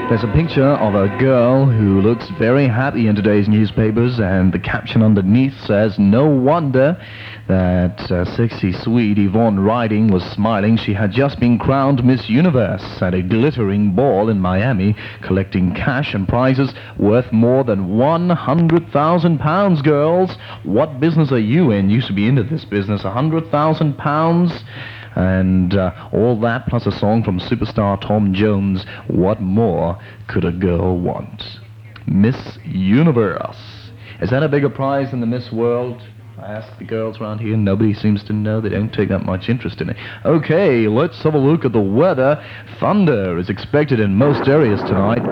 There's a picture of a girl who looks very happy in today's newspapers, and the caption underneath says, "No wonder that sexy sweet Yvonne Riding was smiling. She had just been crowned Miss Universe at a glittering ball in Miami, collecting cash and prizes worth more than £100,000, girls. What business are you in? You should be into this business. £100,000. And all that plus a song from superstar Tom Jones. What more could a girl want? Miss Universe. Is that a bigger prize than the Miss World? I asked the girls around here. Nobody seems to know. They don't take that much interest in it. Okay, let's have a look at the weather. Thunder is expected in most areas tonight.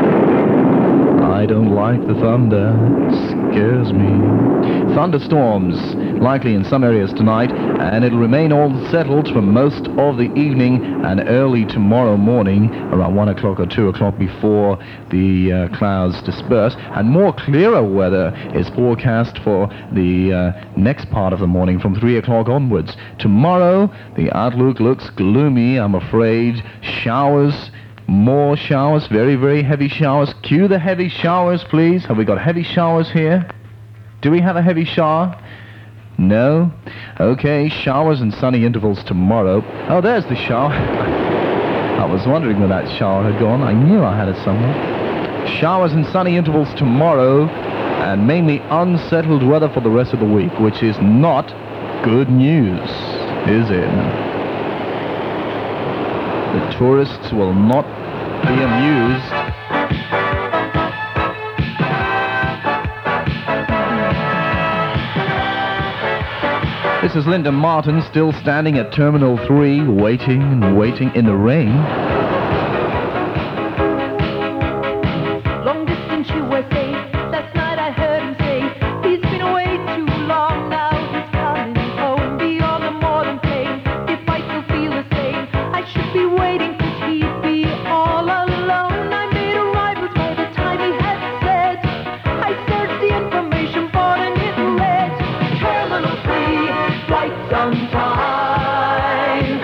I don't like the thunder. It scares me. Thunderstorms likely in some areas tonight, and it'll remain all settled for most of the evening and early tomorrow morning around 1 o'clock or 2 o'clock before the clouds disperse. And more clearer weather is forecast for the next part of the morning from 3 o'clock onwards. Tomorrow, the outlook looks gloomy, I'm afraid. Showers. More showers, very, very heavy showers. Cue the heavy showers, please. Have we got heavy showers here? Do we have a heavy shower? No? Okay, showers and sunny intervals tomorrow. Oh, there's the shower. I was wondering where that shower had gone. I knew I had it somewhere. Showers and sunny intervals tomorrow, and mainly unsettled weather for the rest of the week, which is not good news, is it? The tourists will not be amused. This is Linda Martin, still standing at Terminal 3, waiting and waiting in the rain. Long distance USA, last night I heard him say, he's been away too long, now he's coming home. Beyond the more than pain, if I still feel the same, I should be waiting, cause he'd be all alone. I made arrivals by the time he had said, I searched the information board and it read, Terminal 3, flights on time.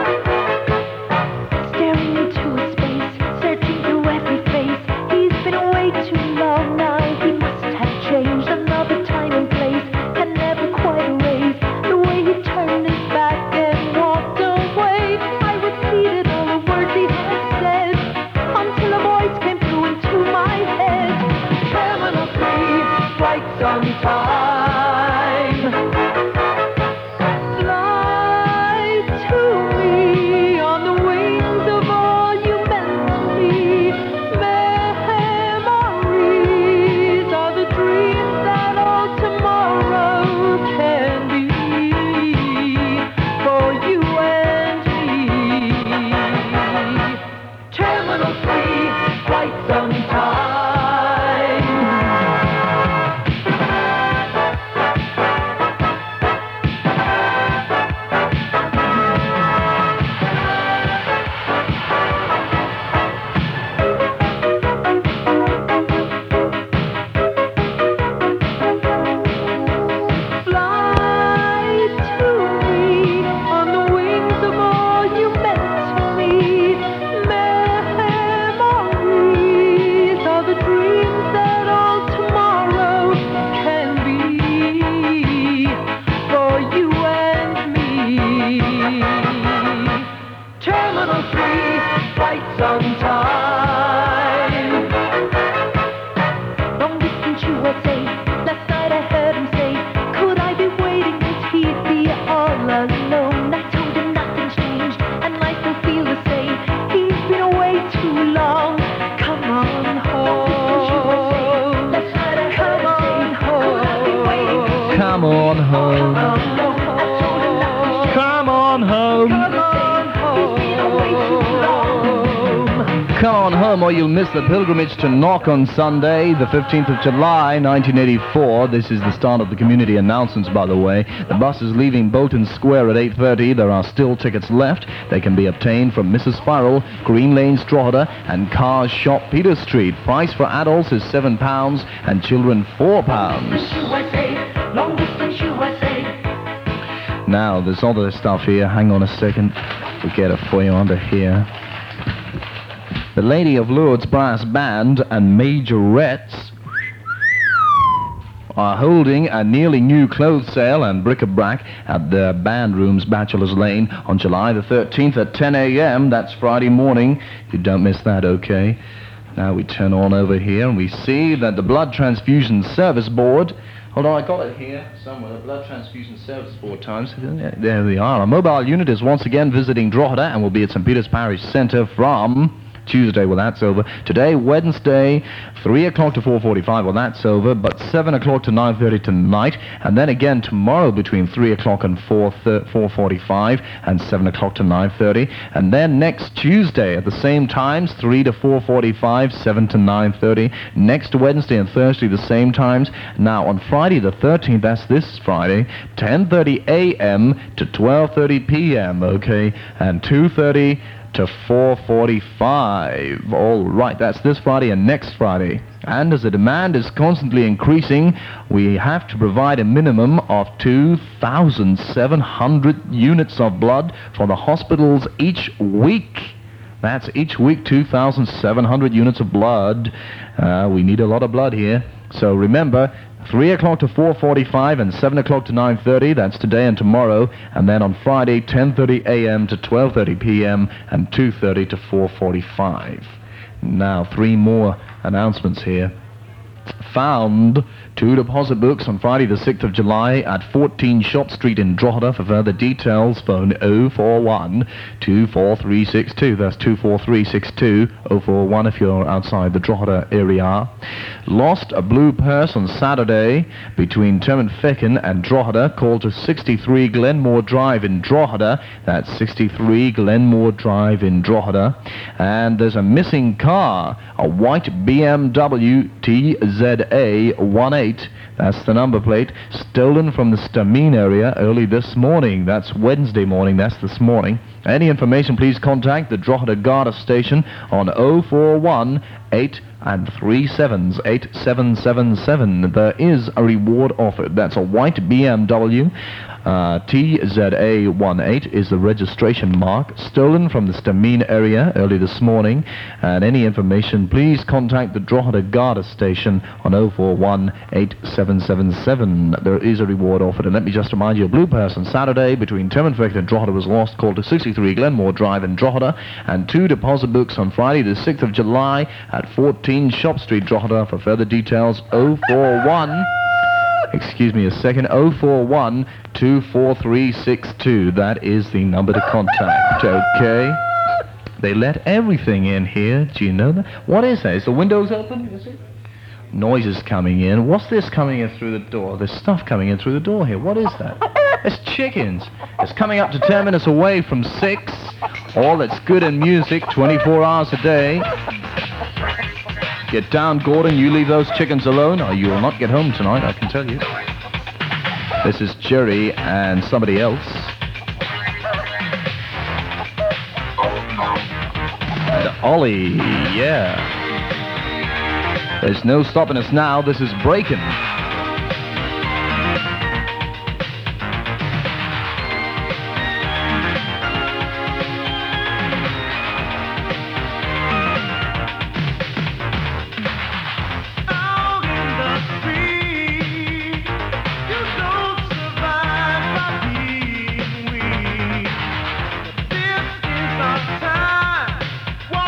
Staring into his face, searching through every face, he's been away too long now, he must have changed. Another time and place can never quite erase the way he turned his back and walked away. I repeated all the words he had said until a voice came through into my head. Terminal 3, flights on time. Fly to me on the wings of all you meant to me. Memories are the dreams that all tomorrow can be for you and me. Terminal 3, flights on time. Fly to me on the wings of all you meant to me. Memories are the dreams that all tomorrow can be for you and me. Terminal 3, flights on time. Long distance USA, last night I heard him say, could I be waiting cause he'd be all alone. I told him nothing's changed and I still feel the same. He's been away too long. Come on home. Last night I heard him say, could I be waiting cause Come on home. I told him nothing's changed. Come on home. Come on home. He's been away too long. Come on home or you'll miss the pilgrimage to Knock on Sunday, the 15th of July, 1984. This is the start of the community announcements, by the way. The bus is leaving Bolton Square at 8:30. There are still tickets left. They can be obtained from Mrs. Spiral, Green Lane, Drogheda, and Cars Shop, Peter Street. Price for adults is £7 and children £4. USA, long distance USA. Now, there's other stuff here. Hang on a second. We'll get it for you under here. The Lady of Lourdes Brass Band and Majorettes are holding a nearly new clothes sale and bric-a-brac at the Band Rooms, Bachelor's Lane, on July the 13th at 10 a.m. That's Friday morning. You don't miss that, okay? Now we turn on over here and we see that the Blood Transfusion Service Board... Hold on, I got it here somewhere. The Blood Transfusion Service Board times. There we are. A mobile unit is once again visiting Drogheda and will be at St. Peter's Parish Centre from... Tuesday, well, that's over. Today, Wednesday, 3 o'clock to 4:45, well, that's over. But 7 o'clock to 9:30 tonight. And then again tomorrow between 3 o'clock and 4:45 and 7 o'clock to 9:30. And then next Tuesday at the same times, 3 to 4:45, 7 to 9:30. Next Wednesday and Thursday, the same times. Now, on Friday the 13th, that's this Friday, 10:30 a.m. to 12:30 p.m., okay? And 2:30 to 4:45. All right, that's this Friday and next Friday. And as the demand is constantly increasing, we have to provide a minimum of 2,700 units of blood for the hospitals each week. That's each week 2,700 units of blood. We need a lot of blood here. So remember, 3 o'clock to 4:45 and 7 o'clock to 9:30, that's today and tomorrow. And then on Friday, 10:30 a.m. to 12:30 p.m. and 2:30 to 4:45. Now, 3 more announcements here. Found 2 deposit books on Friday the 6th of July at 14 Shop Street in Drogheda. For further details, phone 041 24362. That's 24362 041 if you're outside the Drogheda area. Lost a blue purse on Saturday between Termonfeckin and Drogheda. Call to 63 Glenmore Drive in Drogheda. That's 63 Glenmore Drive in Drogheda. And there's a missing car, a white BMW TZA18. That's the number plate, stolen from the Stamine area early this morning. That's Wednesday morning, that's this morning. Any information, please contact the Drogheda Garda station on 041 8 and 37s 8777. There is a reward offered. That's a white BMW TZA18 is the registration mark, stolen from the Stamine area early this morning. And any information, please contact the Drogheda Garda station on 041 8777. There is a reward offered. And let me just remind you, a blue purse on Saturday between Termonfeckin and Drogheda was lost. Call to 63 Glenmore Drive in Drogheda. And 2 deposit books on Friday the 6th of July at 14 Shop Street, Drogheda. For further details, 041... Excuse me a second, 041 24362. That is the number to contact, okay? They let everything in here. Do you know that? What is that? Is the windows open? Is it? Noises coming in. What's this coming in through the door? There's stuff coming in through the door here. What is that? It's chickens. It's coming up to 10 minutes away from 6. All that's good in music, 24 hours a day. Get down, Gordon. You leave those chickens alone, or you will not get home tonight, I can tell you. This is Jerry and somebody else. And Ollie, yeah. There's no stopping us now. This is Breakin'.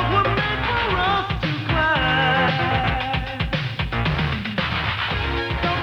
Don't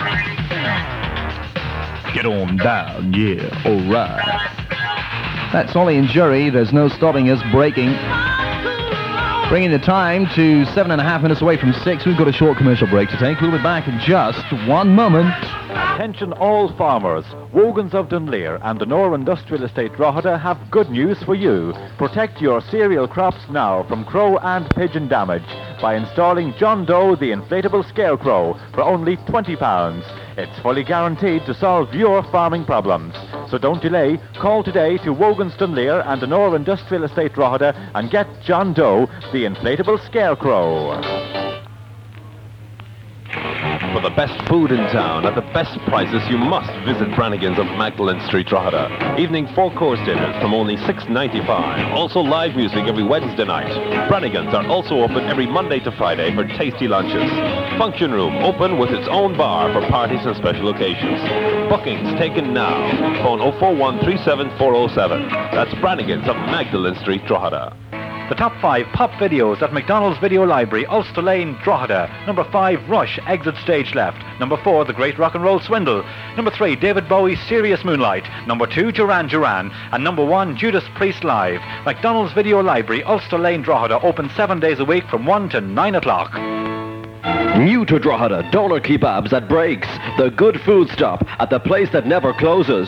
Get on down, yeah, alright. That's Ollie and Jerry, there's no stopping us breaking. Bringing the time to 7.5 minutes away from 6. We've got a short commercial break to take. We'll be back in just one moment. Attention all farmers. Wogans of Dunleer and the Nor Industrial Estate Drogheda have good news for you. Protect your cereal crops now from crow and pigeon damage by installing John Doe the inflatable scarecrow for only £20. It's fully guaranteed to solve your farming problems. So don't delay. Call today to Wogans Dunleer and the Nor Industrial Estate Drogheda and get John Doe the inflatable scarecrow. For the best food in town at the best prices, you must visit Brannigan's of Magdalen Street, Drogheda. Evening 4-course dinners from only $6.95. Also live music every Wednesday night. Brannigan's are also open every Monday to Friday for tasty lunches. Function room open with its own bar for parties and special occasions. Bookings taken now. Phone 041 37407. That's Brannigan's of Magdalen Street, Drogheda. The top 5 pop videos at McDonald's Video Library, Ulster Lane, Drogheda. Number 5, Rush, Exit Stage Left. Number 4, The Great Rock and Roll Swindle. Number 3, David Bowie's Serious Moonlight. Number 2, Duran Duran. And number 1, Judas Priest Live. McDonald's Video Library, Ulster Lane, Drogheda, open 7 days a week from 1 to 9 o'clock. New to Drogheda, Dollar Kebabs at Breaks. The good food stop at the place that never closes.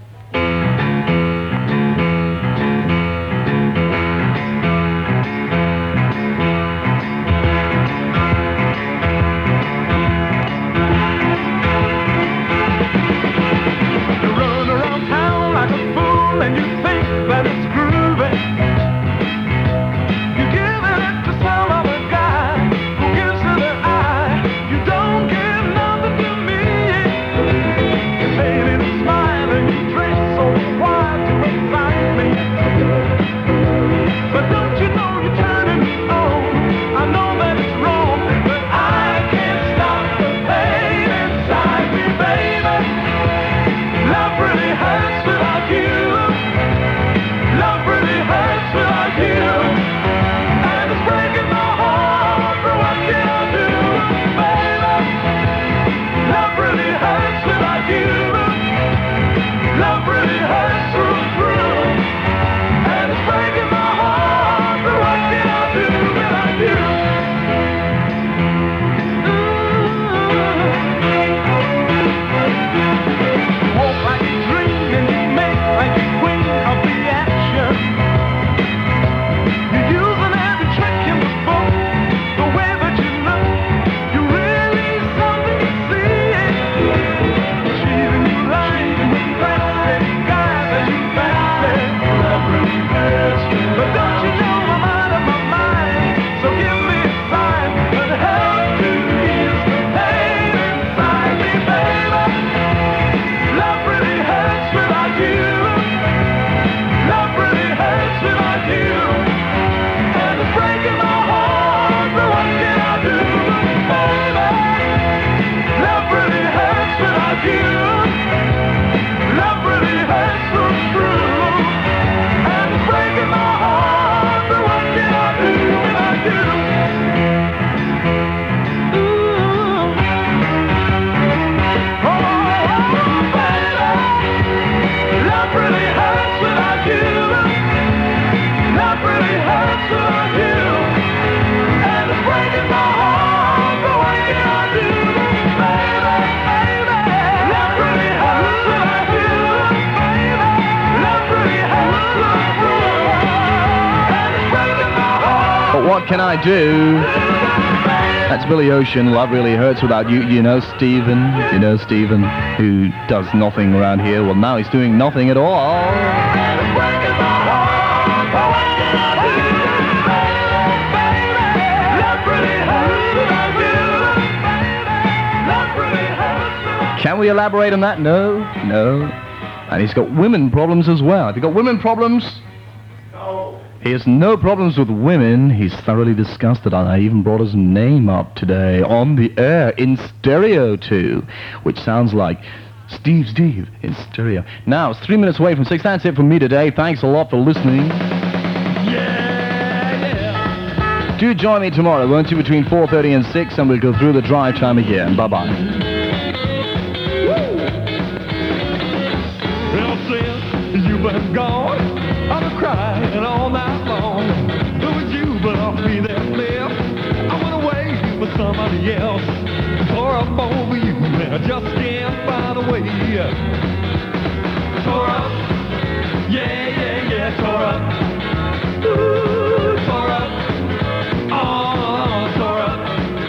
What can I do? That's Billy Ocean, Love Really Hurts Without You. You know Stephen, who does nothing around here. Well, now he's doing nothing at all. Can we elaborate on that? No. And he's got women problems as well. Have you got women problems? He has no problems with women. He's thoroughly disgusted, and I even brought his name up today on the air in stereo too, which sounds like Steve in stereo. Now, it's 3 minutes away from 6. That's it from me today. Thanks a lot for listening. Yeah. Do join me tomorrow, won't you, between 4:30 and 6, and we'll go through the drive time again. Bye-bye. been gone. I've been crying all night long. It was you, but off me that left. I went away with somebody else. Tore up over you, and I just can't find a way. Tore up, yeah, yeah, yeah, tore up. Ooh, tore up, oh, tore up.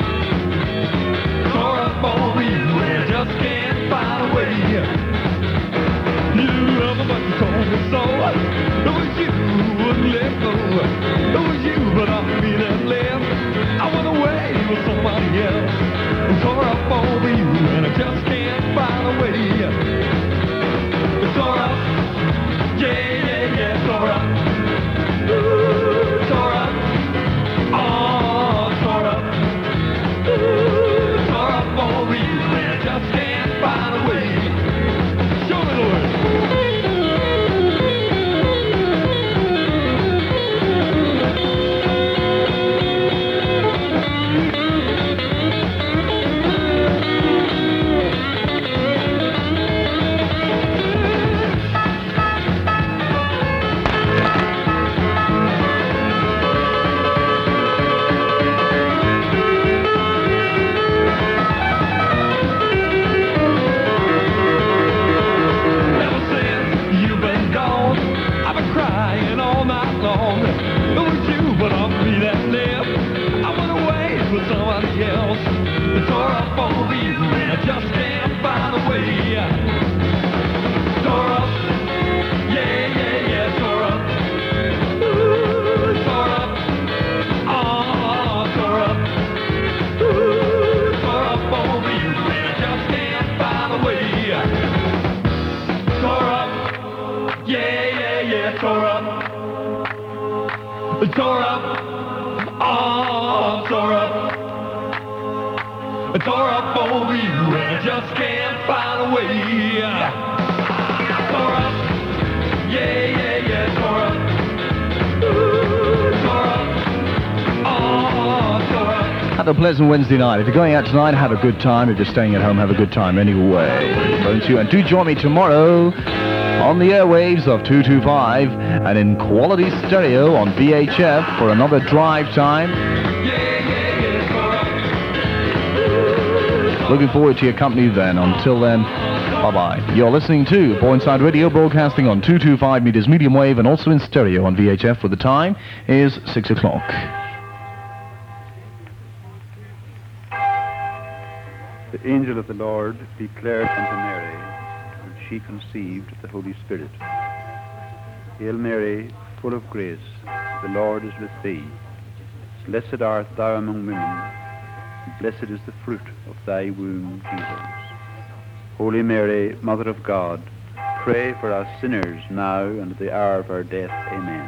Tore up over you, and I just can't find a way. You love me, but you told me so. It was you who wouldn't let go. It was you, but off me that left. I went away with somebody else. Tore up over you, and I just can't find a way. Tore up, yeah, yeah, yeah, tore up. Ooh, tore up, oh, tore up. Ooh, tore up over you, and I just can't find a way. Show me the way. But off me that left, I went away with somebody else. It tore up over you, and I just can't find a way. Tore up, yeah, yeah, yeah, tore up. Ooh, tore up, oh, tore up. Ooh, tore up over you, and I just can't find a way. Tore up, yeah, yeah, yeah, tore up. Tore up, oh, tore up. Tore up over you, and I just can't find a way. Tore up, yeah, yeah, yeah, tore up. Ooh, tore up, oh, tore up. Have a pleasant Wednesday night. If you're going out tonight, have a good time. If you're staying at home, have a good time anyway. Won't you? And do join me tomorrow on the airwaves of 225 and in quality stereo on VHF for another drive time. Looking forward to your company then. Until then, bye-bye. You're listening to Boyneside Radio, broadcasting on 225 meters medium wave and also in stereo on VHF, where the time is 6 o'clock. The angel of the Lord declared unto Mary, and she conceived the Holy Spirit. Hail Mary, full of grace, the Lord is with thee. Blessed art thou among women, and blessed is the fruit of thy womb, Jesus. Holy Mary, Mother of God, pray for us sinners now and at the hour of our death. Amen.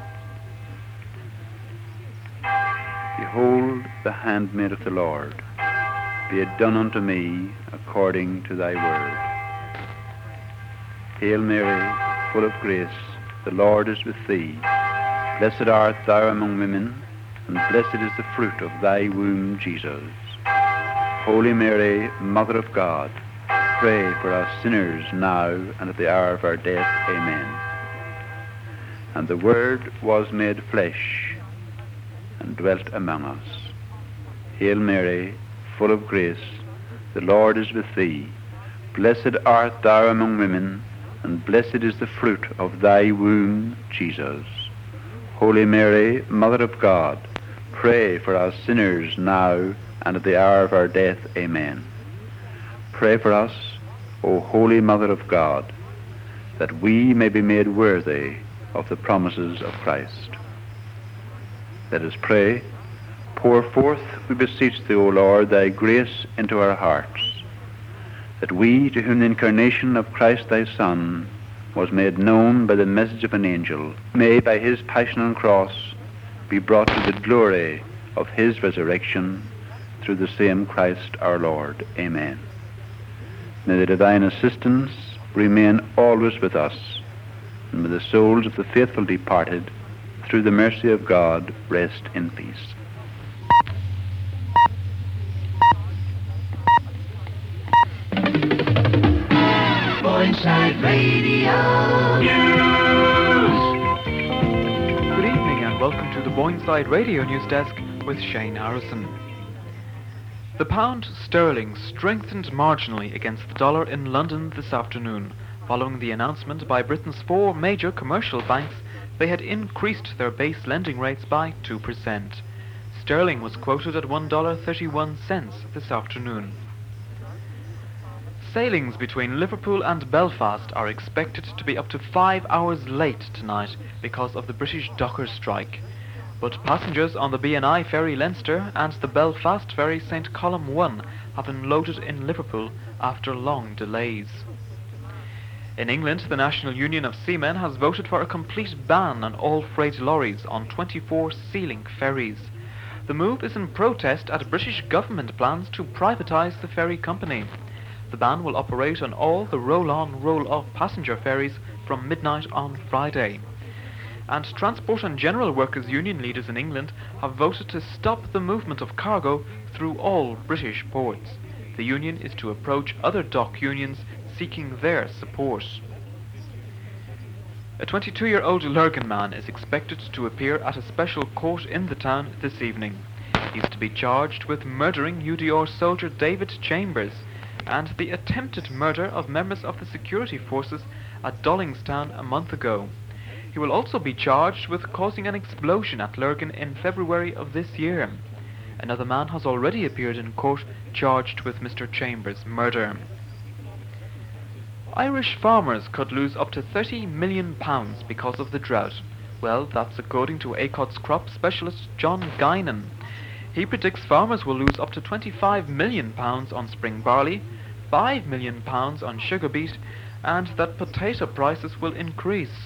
Behold the handmaid of the Lord. Be it done unto me according to thy word. Hail Mary, full of grace, the Lord is with thee. Blessed art thou among women, and blessed is the fruit of thy womb, Jesus. Holy Mary, Mother of God, pray for us sinners now and at the hour of our death. Amen. And the Word was made flesh and dwelt among us. Hail Mary, full of grace, the Lord is with thee. Blessed art thou among women, and blessed is the fruit of thy womb, Jesus. Holy Mary, Mother of God, pray for us sinners now and at the hour of our death. Amen. Pray for us, O Holy Mother of God, that we may be made worthy of the promises of Christ. Let us pray. Pour forth, we beseech thee, O Lord, thy grace into our hearts, that we, to whom the incarnation of Christ thy Son was made known by the message of an angel, may by his passion and cross be brought to the glory of his resurrection through the same Christ our Lord. Amen. May the divine assistance remain always with us, and may the souls of the faithful departed, through the mercy of God, rest in peace. Boyneside Radio. welcome to the Boyneside Radio News Desk with Shane Harrison. The pound sterling strengthened marginally against the dollar in London this afternoon, following the announcement by Britain's 4 major commercial banks they had increased their base lending rates by 2%. Sterling was quoted at $1.31 this afternoon. Sailings between Liverpool and Belfast are expected to be up to 5 hours late tonight because of the British dockers' strike. But passengers on the BNI ferry Leinster and the Belfast ferry St Columb 1 have unloaded in Liverpool after long delays. In England, the National Union of Seamen has voted for a complete ban on all freight lorries on 24 Sea-Link ferries. The move is in protest at British government plans to privatise the ferry company. The ban will operate on all the roll-on, roll-off passenger ferries from midnight on Friday. And Transport and General Workers Union leaders in England have voted to stop the movement of cargo through all British ports. The union is to approach other dock unions seeking their support. A 22-year-old Lurgan man is expected to appear at a special court in the town this evening. He is to be charged with murdering UDR soldier David Chambers and the attempted murder of members of the security forces at Dollingstown a month ago. He will also be charged with causing an explosion at Lurgan in February of this year. Another man has already appeared in court charged with Mr. Chambers' murder. Irish farmers could lose up to £30 million because of the drought. Well, that's according to ACOT's crop specialist John Guinan. He predicts farmers will lose up to £25 million on spring barley, £5 million on sugar beet, and that potato prices will increase.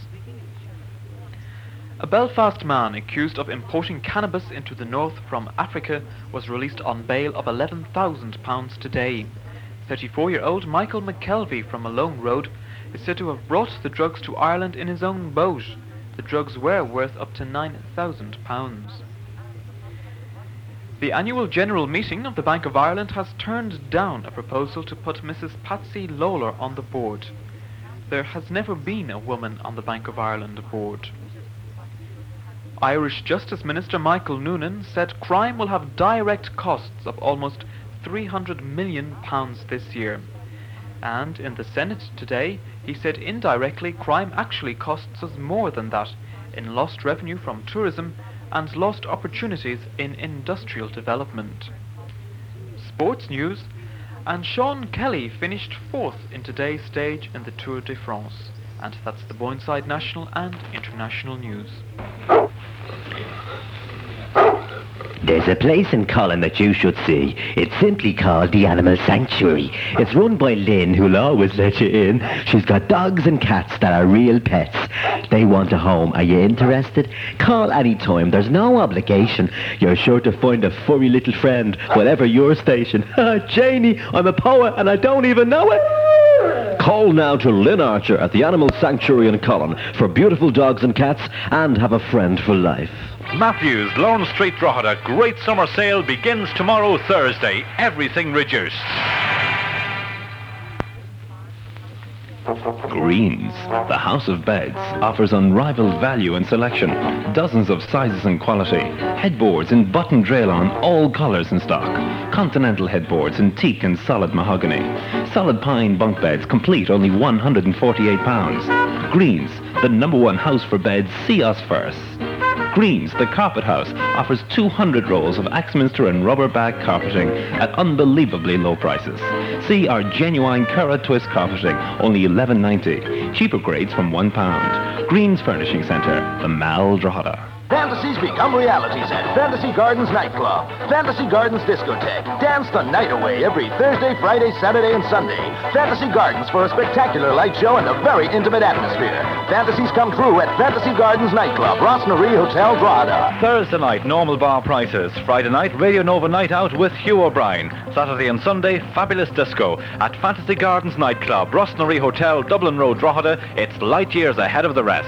A Belfast man accused of importing cannabis into the north from Africa was released on bail of £11,000 today. 34-year-old Michael McKelvey from Malone Road is said to have brought the drugs to Ireland in his own boat. The drugs were worth up to £9,000. The annual general meeting of the Bank of Ireland has turned down a proposal to put Mrs. Patsy Lawler on the board. There has never been a woman on the Bank of Ireland board. Irish Justice Minister Michael Noonan said crime will have direct costs of almost £300 million this year. And in the Senate today, he said indirectly crime actually costs us more than that in lost revenue from tourism and lost opportunities in industrial development. Sports news, and Sean Kelly finished 4th in today's stage in the Tour de France. And that's the Boyneside National and International News. There's a place in Colin that you should see. It's simply called the Animal Sanctuary. It's run by Lynn, who'll always let you in. She's got dogs and cats that are real pets. They want a home. Are you interested? Call any time. There's no obligation. You're sure to find a furry little friend, whatever your station. Janie, I'm a poet and I don't even know it. Call now to Lynn Archer at the Animal Sanctuary in Colin for beautiful dogs and cats and have a friend for life. Matthews, Lone Street, Drogheda. Great summer sale begins tomorrow, Thursday. Everything reduced. Greens, the house of beds, offers unrivaled value and selection. Dozens of sizes and quality. Headboards in button Draylon, all colours in stock. Continental headboards in teak and solid mahogany. Solid pine bunk beds, complete, only £148. Greens, the #1 house for beds. See us first. Greens, the Carpet House, offers 200 rolls of Axminster and rubber bag carpeting at unbelievably low prices. See our genuine Curra Twist carpeting, only $11.90. Cheaper grades from £1. Greens Furnishing Centre, the Mall, Drogheda. Fantasies become realities at Fantasy Gardens Nightclub. Fantasy Gardens Discotheque. Dance the night away every Thursday, Friday, Saturday, and Sunday. Fantasy Gardens for a spectacular light show and a very intimate atmosphere. Fantasies come true at Fantasy Gardens Nightclub, Rossnaree Hotel, Drogheda. Thursday night, normal bar prices. Friday night, Radio Nova Night Out with Hugh O'Brien. Saturday and Sunday, fabulous disco at Fantasy Gardens Nightclub, Rossnaree Hotel, Dublin Road, Drogheda. It's light years ahead of the rest.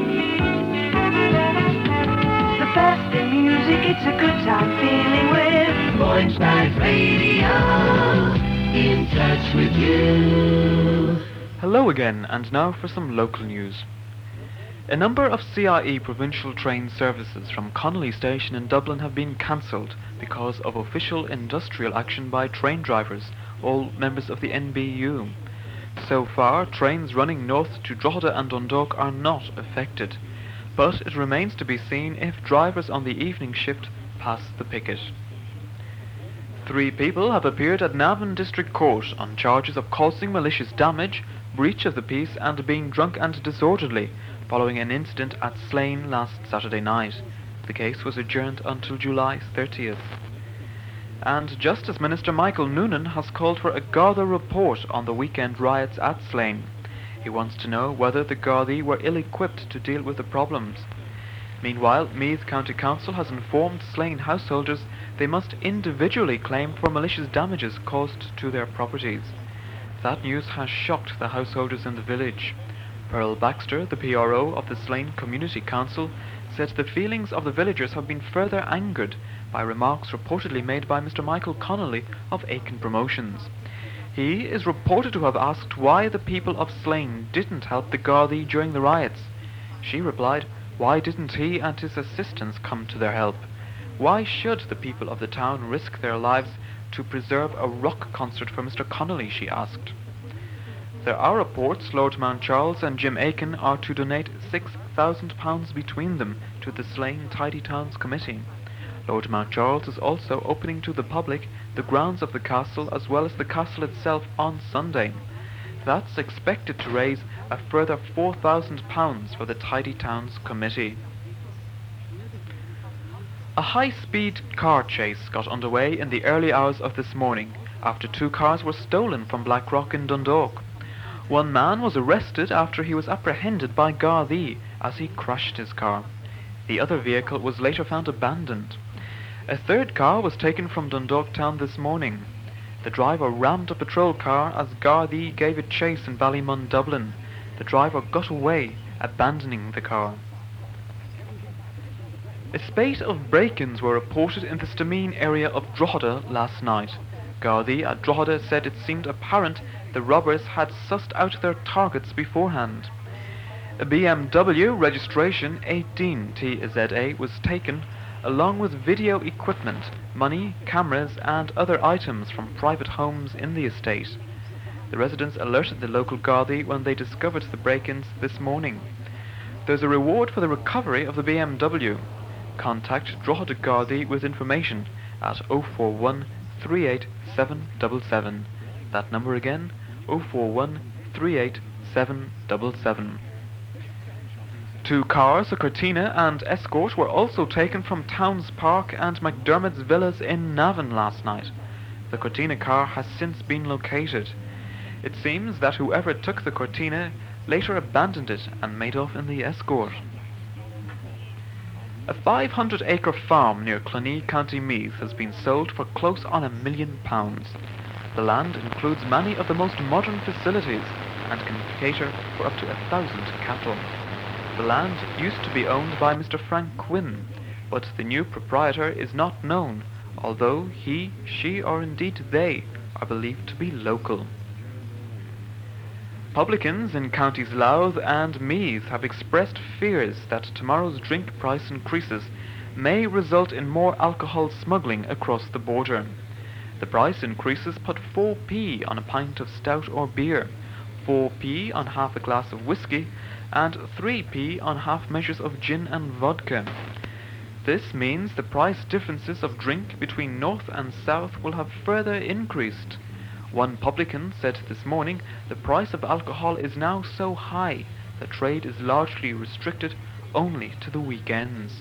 Best in music, it's a good time feeling with Boyneside Radio, in touch with you. Hello again, and now for some local news. A number of CIE provincial train services from Connolly Station in Dublin have been cancelled because of official industrial action by train drivers, all members of the NBU. So far, trains running north to Drogheda and Dundalk are not affected, but it remains to be seen if drivers on the evening shift pass the picket. 3 people have appeared at Navan District Court on charges of causing malicious damage, breach of the peace and being drunk and disorderly following an incident at Slane last Saturday night. The case was adjourned until July 30th. And Justice Minister Michael Noonan has called for a Garda report on the weekend riots at Slane. He wants to know whether the Gardaí were ill-equipped to deal with the problems. Meanwhile, Meath County Council has informed Slane householders they must individually claim for malicious damages caused to their properties. That news has shocked the householders in the village. Pearl Baxter, the PRO of the Slane Community Council, said the feelings of the villagers have been further angered by remarks reportedly made by Mr. Michael Connolly of Aiken Promotions. He is reported to have asked why the people of Slane didn't help the Gardaí during the riots. She replied, why didn't he and his assistants come to their help? Why should the people of the town risk their lives to preserve a rock concert for Mr. Connolly, she asked. There are reports Lord Mount Charles and Jim Aiken are to donate £6,000 between them to the Slane Tidy Towns Committee. Lord Mount Charles is also opening to the public the grounds of the castle as well as the castle itself on Sunday. That's expected to raise a further £4,000 for the Tidy Towns Committee. A high-speed car chase got underway in the early hours of this morning after 2 cars were stolen from Blackrock in Dundalk. One man was arrested after he was apprehended by Gardaí as he crashed his car. The other vehicle was later found abandoned. A 3rd car was taken from Dundalk town this morning. The driver rammed a patrol car as Gardaí gave it chase in Ballymun, Dublin. The driver got away, abandoning the car. A spate of break-ins were reported in the Stameen area of Drogheda last night. Gardaí at Drogheda said it seemed apparent the robbers had sussed out their targets beforehand. A BMW registration 18TZA was taken, along with video equipment, money, cameras and other items from private homes in the estate. The residents alerted the local Gardaí when they discovered the break-ins this morning. There's a reward for the recovery of the BMW. Contact Drogheda Gardaí with information at 041 38777. That number again, 041 38777. 2 cars, a Cortina and Escort, were also taken from Towns Park and McDermott's Villas in Navan last night. The Cortina car has since been located. It seems that whoever took the Cortina later abandoned it and made off in the Escort. A 500-acre farm near Cluny, County Meath, has been sold for close on £1 million. The land includes many of the most modern facilities and can cater for up to 1,000 cattle. The land used to be owned by Mr. Frank Quinn, but the new proprietor is not known, although he, she or indeed they are believed to be local. Publicans in counties Louth and Meath have expressed fears that tomorrow's drink price increases may result in more alcohol smuggling across the border. The price increases put 4p on a pint of stout or beer, 4p on half a glass of whiskey, and 3p on half measures of gin and vodka. This means the price differences of drink between north and south will have further increased. One publican said this morning the price of alcohol is now so high that trade is largely restricted only to the weekends.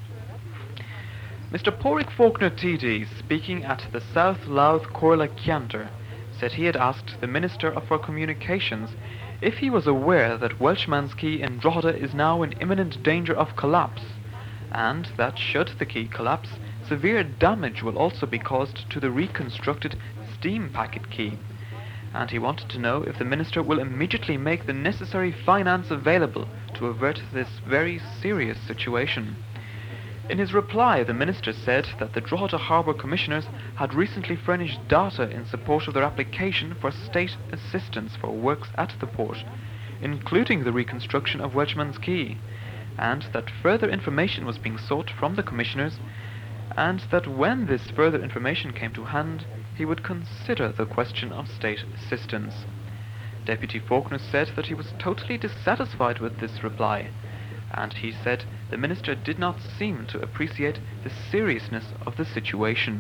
Mr. Porrick Faulkner TD, speaking at the South Louth Corla Chianter, said he had asked the Minister for Communications if he was aware that Welshman's Quay in Drogheda is now in imminent danger of collapse, and that should the quay collapse, severe damage will also be caused to the reconstructed steam packet quay, and he wanted to know if the Minister will immediately make the necessary finance available to avert this very serious situation. In his reply, the Minister said that the Drogheda Harbour Commissioners had recently furnished data in support of their application for state assistance for works at the port. including the reconstruction of Welchman's Quay, and that further information was being sought from the commissioners, and that when this further information came to hand, he would consider the question of state assistance. Deputy Faulkner said that he was totally dissatisfied with this reply, and he said the minister did not seem to appreciate the seriousness of the situation.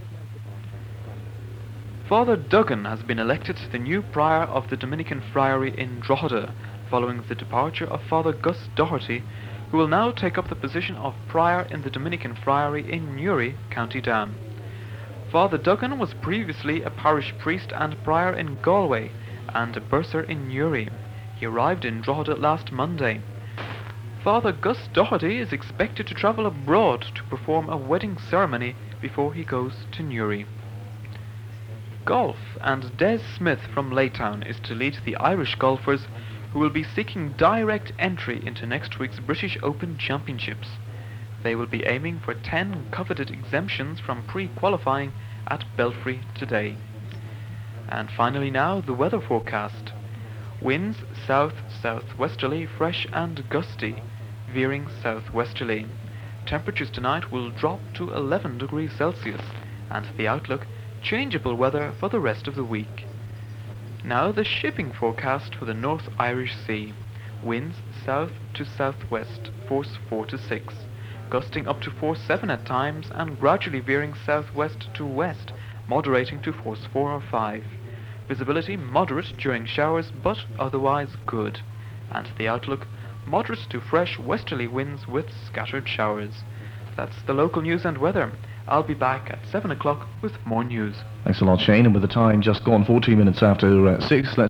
Father Duggan has been elected the new prior of the Dominican Friary in Drogheda, following the departure of Father Gus Doherty, who will now take up the position of prior in the Dominican Friary in Newry, County Down. Father Duggan was previously a parish priest and prior in Galway, and a bursar in Newry. He arrived in Drogheda last Monday. Father Gus Doherty is expected to travel abroad to perform a wedding ceremony before he goes to Newry. Golf, and Des Smith from Laytown is to lead the Irish golfers, who will be seeking direct entry into next week's British Open Championships. They will be aiming for 10 coveted exemptions from pre-qualifying at Belfry today. And finally now, the weather forecast. Winds south-southwesterly, fresh and gusty, veering southwesterly. Temperatures tonight will drop to 11 degrees Celsius, and the outlook, changeable weather for the rest of the week. Now the shipping forecast for the North Irish Sea. Winds south to southwest, force 4 to 6, gusting up to force 7 at times and gradually veering southwest to west, moderating to force 4 or 5. Visibility moderate during showers, but otherwise good. And the outlook, moderate to fresh westerly winds with scattered showers. That's the local news and weather. I'll be back at 7 o'clock with more news. Thanks a lot, Shane. And with the time just gone 14 minutes after 6, let's